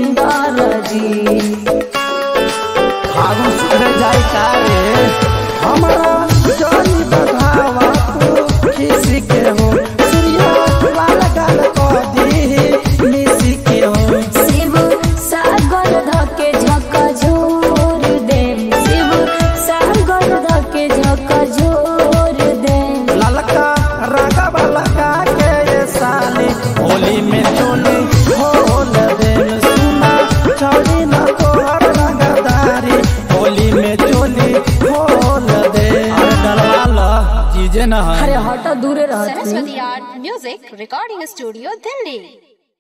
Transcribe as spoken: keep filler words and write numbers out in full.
सुंदर जी। फागुन सुधर जाए का रे हमारा जानी बधावा तू किसी के हो सूर्या वाला गाल को दी मिसी के हो। शिव सागर धके झका झोर दे शिव सागर धके झका झोर दे। ललका रंगा वाला का के ये साली होली में चोली खोल दे सुना छोड़ी ना तोहर रंगदारी होली में चोली खोल दे। अरे डलवाला चीजें ना अरे हटा दूरे रह। Saraswati Art Music Recording Studio, Delhi.